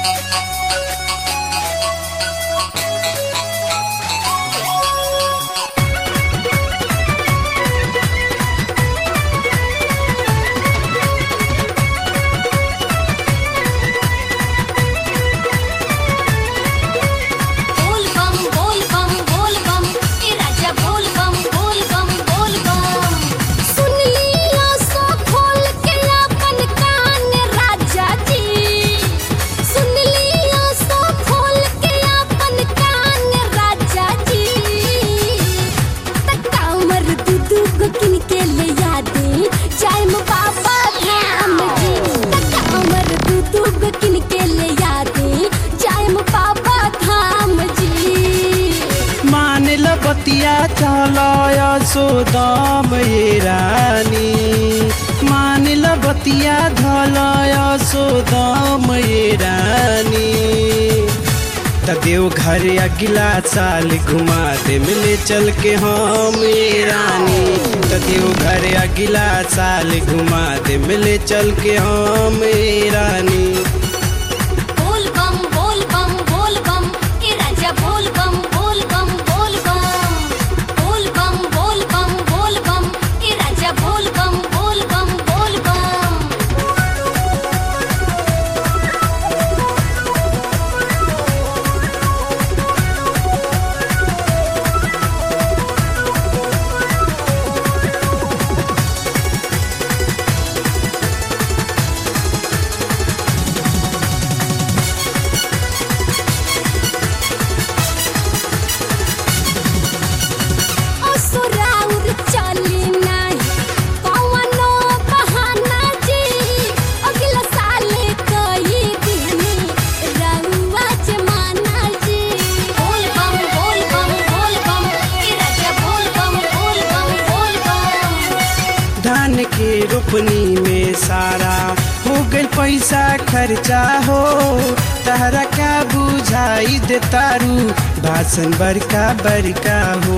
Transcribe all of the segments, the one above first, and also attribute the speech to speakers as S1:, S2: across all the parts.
S1: बतिया चलय सोदाम ये रानी मानिल बतिया धलय सोदाम ये रानी त देव घर अगला साल घुमा दे मिले चल के हम ये रानी त देव घर अगला साल घुमा दे मिले चल के हम ये रानी। धान के रोपनी में सारा हो गई पैसा खर्चा हो तहरा का बुझाई दे तारू भाषण बड़का बड़का हो।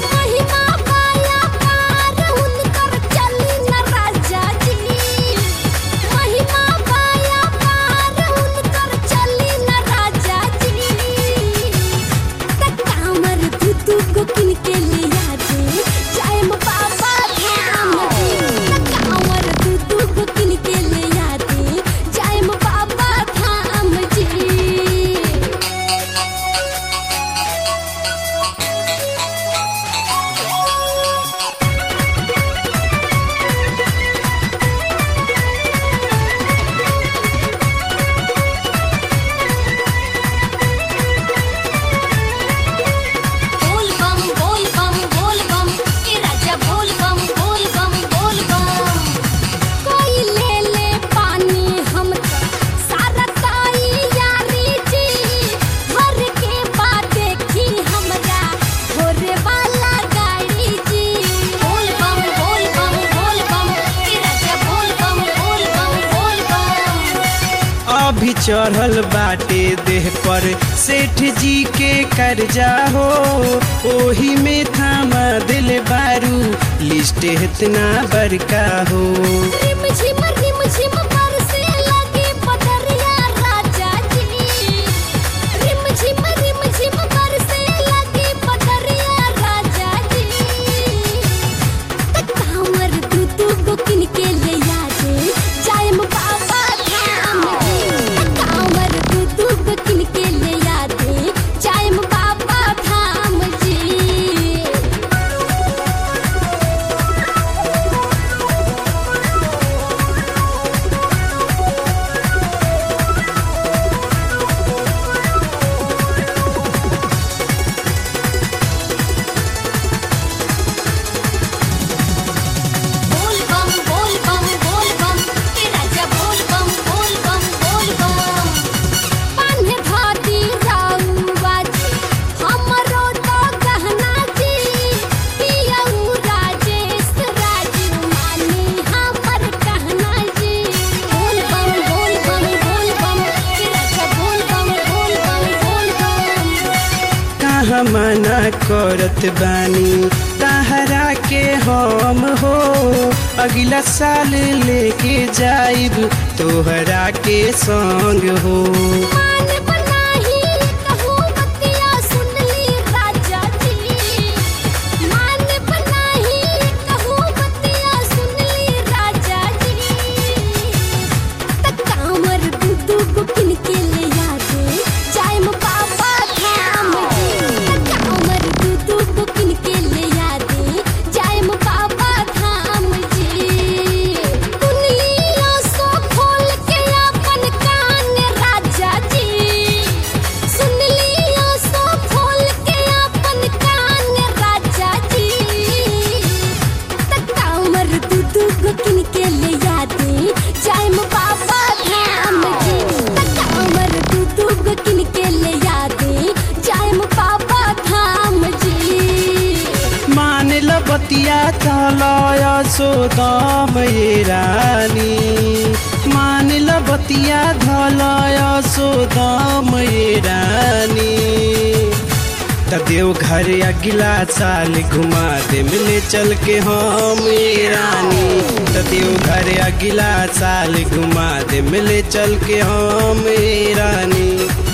S1: अभी चढ़ल बाटे देह पर सेठ जी के कर्जा हो ओही में थामा दिल बारू लिस्ट इतना बड़का हो। मना करत बानी तहरा के हम हो अगला साल लेके जाइब तोहरा के संग हो। चलय सोदाम ये रानी मानिल बतिया धलय सोदाम ये रानी त देव घर अगला साल घुमा दे मिले चल के हम ये रानी त देव घर अगला साल घुमा दे मिले चल के हम ये रानी।